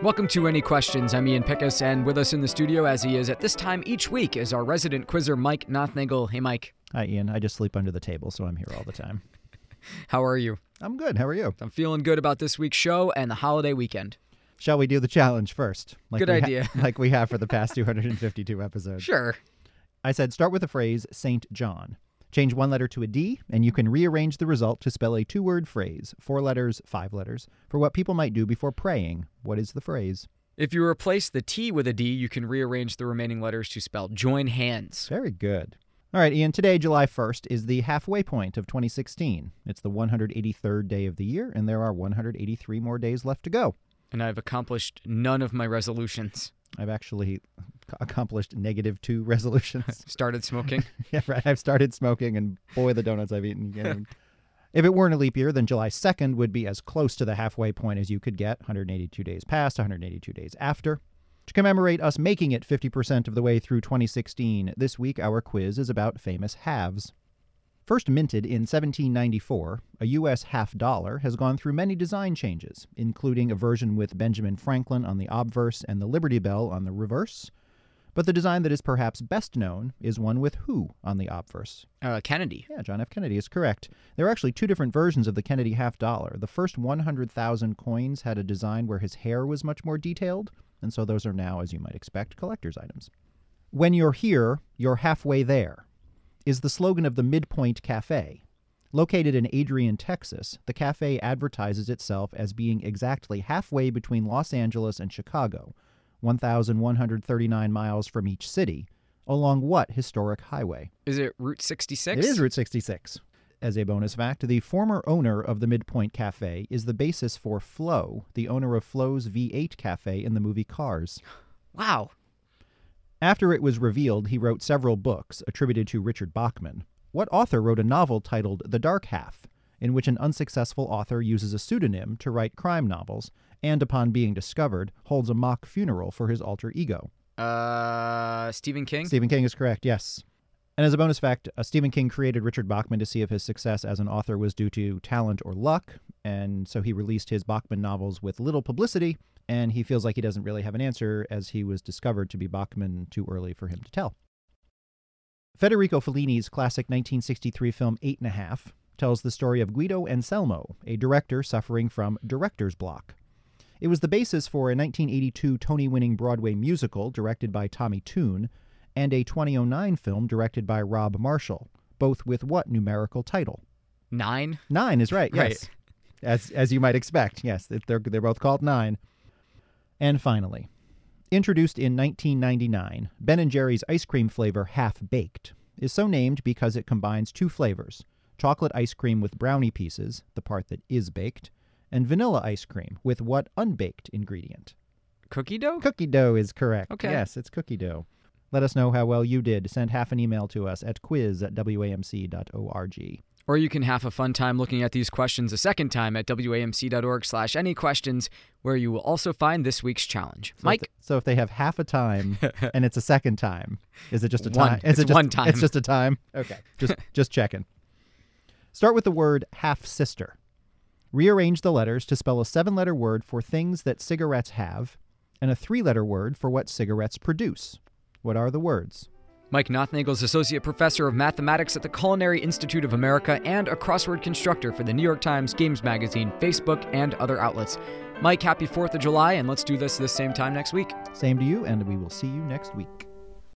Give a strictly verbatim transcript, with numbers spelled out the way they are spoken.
Welcome to Any Questions. I'm Ian Pickus, and with us in the studio, as he is at this time each week, is our resident quizzer, Mike Nothnagel. Hey, Mike. Hi, Ian. I just sleep under the table, so I'm here all the time. How are you? I'm good. How are you? I'm feeling good about this week's show and the holiday weekend. Shall we do the challenge first? Like Good we ha- idea. like we have for the past two hundred fifty-two episodes. Sure. I said start with the phrase Saint John. Change one letter to a D, and you can rearrange the result to spell a two-word phrase, four letters, five letters, for what people might do before praying. What is the phrase? If you replace the T with a D, you can rearrange the remaining letters to spell join hands. Very good. All right, Ian, today, July first, is the halfway point of twenty sixteen. It's the one hundred eighty-third day of the year, and there are one hundred eighty-three more days left to go. And I've accomplished none of my resolutions. I've actually accomplished negative two resolutions. Started smoking. Yeah, right. I've started smoking, and boy, the donuts I've eaten. You know, if it weren't a leap year, then July second would be as close to the halfway point as you could get, one hundred eighty-two days past, one hundred eighty-two days after. To commemorate us making it fifty percent of the way through twenty sixteen, this week our quiz is about famous halves. First minted in seventeen ninety-four, a U S half dollar has gone through many design changes, including a version with Benjamin Franklin on the obverse and the Liberty Bell on the reverse. But the design that is perhaps best known is one with who on the obverse? Uh, Kennedy. Yeah, John F. Kennedy is correct. There are actually two different versions of the Kennedy half dollar. The first one hundred thousand coins had a design where his hair was much more detailed, and so those are now, as you might expect, collector's items. When you're here, you're halfway there is the slogan of the Midpoint Cafe. Located in Adrian, Texas, the cafe advertises itself as being exactly halfway between Los Angeles and Chicago, one thousand one hundred thirty-nine miles from each city, along what historic highway? Is it Route sixty-six? It is Route sixty-six. As a bonus fact, the former owner of the Midpoint Cafe is the basis for Flo, the owner of Flo's V eight Cafe in the movie Cars. Wow. After it was revealed he wrote several books attributed to Richard Bachman, what author wrote a novel titled The Dark Half, in which an unsuccessful author uses a pseudonym to write crime novels and, upon being discovered, holds a mock funeral for his alter ego? Uh, Stephen King? Stephen King is correct, yes. And as a bonus fact, uh, Stephen King created Richard Bachman to see if his success as an author was due to talent or luck, and so he released his Bachman novels with little publicity, and he feels like he doesn't really have an answer as he was discovered to be Bachman too early for him to tell. Federico Fellini's classic nineteen sixty-three film Eight and a Half tells the story of Guido Anselmo, a director suffering from director's block. It was the basis for a nineteen eighty-two Tony-winning Broadway musical directed by Tommy Tune and a twenty oh nine film directed by Rob Marshall, both with what numerical title? Nine? Nine is right, yes. Right. As as you might expect, yes. They're, they're both called Nine. And finally, introduced in nineteen ninety-nine, Ben and Jerry's ice cream flavor Half-Baked is so named because it combines two flavors, chocolate ice cream with brownie pieces, the part that is baked, and vanilla ice cream with what unbaked ingredient? Cookie dough? Cookie dough is correct. Okay. Yes, it's cookie dough. Let us know how well you did. Send half an email to us at quiz at w a m c dot org. Or you can have a fun time looking at these questions a second time at w a m c dot org slash any questions, where you will also find this week's challenge. So Mike? If the, so if they have half a time and it's a second time, is it just a One. time? Is It's it just, one time. It's just a time? Okay. Just just checking. Start with the word half-sister. Rearrange the letters to spell a seven-letter word for things that cigarettes have and a three-letter word for what cigarettes produce. What are the words? Mike Nothnagel is Associate Professor of Mathematics at the Culinary Institute of America and a crossword constructor for the New York Times, Games Magazine, Facebook, and other outlets. Mike, happy fourth of July, and let's do this this same time next week. Same to you, and we will see you next week.